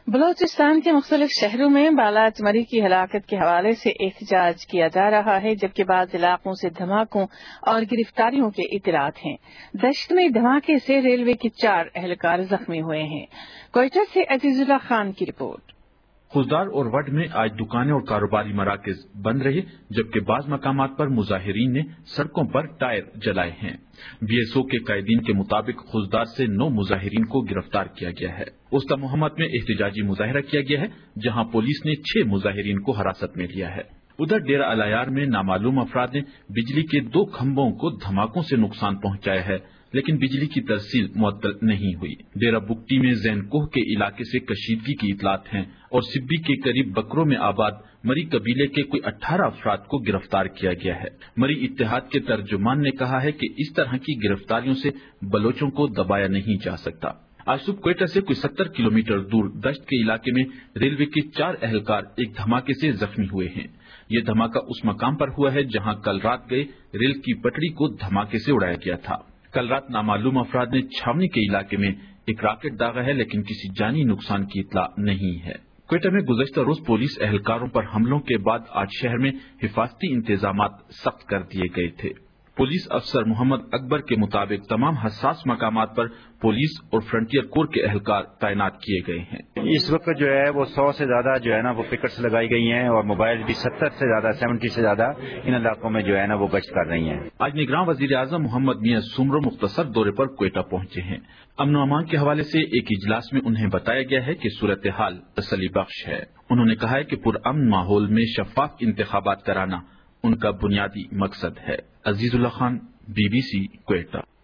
بلوچستان کے مختلف شہروں میں بالات مری کی ہلاکت کے حوالے سے احتجاج کیا جا رہا ہے، جبکہ بعض علاقوں سے دھماکوں اور گرفتاریوں کے اطلاعات ہیں۔ دشت میں دھماکے سے ریلوے کے 4 اہلکار زخمی ہوئے ہیں۔ کوئٹہ سے عزیز اللہ خان کی رپورٹ۔ خضدار اور وڈ میں آج دکانیں اور کاروباری مراکز بند رہے، جبکہ بعض مقامات پر مظاہرین نے سڑکوں پر ٹائر جلائے ہیں۔ بی ایس او کے قائدین کے مطابق خضدار سے 9 مظاہرین کو گرفتار کیا گیا ہے۔ وسطی محمد میں احتجاجی مظاہرہ کیا گیا ہے، جہاں پولیس نے 6 مظاہرین کو حراست میں لیا ہے۔ ادھر ڈیرہ العیار میں نامعلوم افراد نے بجلی کے 2 کھمبوں کو دھماکوں سے نقصان پہنچایا ہے، لیکن بجلی کی ترسیل معطل نہیں ہوئی۔ ڈیرہ بگٹی میں زین کوہ کے علاقے سے کشیدگی کی اطلاعات ہیں اور سبی کے قریب بکروں میں آباد مری قبیلے کے کوئی 18 افراد کو گرفتار کیا گیا ہے۔ مری اتحاد کے ترجمان نے کہا ہے کہ اس طرح کی گرفتاریوں سے بلوچوں کو دبایا نہیں جا سکتا۔ آج صبح کوئٹہ سے کوئی 70 کلومیٹر دور دشت کے علاقے میں ریلوے کے 4 اہلکار ایک دھماکے سے زخمی ہوئے ہیں۔ یہ دھماکہ اس مقام پر ہوا ہے جہاں کل رات گئے ریل کی پٹڑی کو دھماکے سے اڑایا گیا تھا۔ کل رات نامعلوم افراد نے چھاونی کے علاقے میں ایک راکٹ داغا ہے، لیکن کسی جانی نقصان کی اطلاع نہیں ہے۔ کوئٹہ میں گزشتہ روز پولیس اہلکاروں پر حملوں کے بعد آج شہر میں حفاظتی انتظامات سخت کر دیے گئے تھے۔ پولیس افسر محمد اکبر کے مطابق تمام حساس مقامات پر پولیس اور فرنٹیئر کور کے اہلکار تعینات کیے گئے ہیں۔ اس وقت جو ہے وہ 100 سے زیادہ جو ہے نا وہ پکٹس لگائی گئی ہیں اور موبائل بھی 70 سے زیادہ ان علاقوں میں جو ہے نا وہ گشت کر رہی ہیں۔ آج نگراں وزیر اعظم محمد میاں سمرو مختصر دورے پر کوئٹہ پہنچے ہیں۔ امن و امان کے حوالے سے ایک اجلاس میں انہیں بتایا گیا ہے کہ صورتحال تسلی بخش ہے۔ انہوں نے کہا ہے کہ پرامن ماحول میں شفاف انتخابات کرانا ان کا بنیادی مقصد ہے۔ عزیز اللہ خان، BBC کوئٹہ۔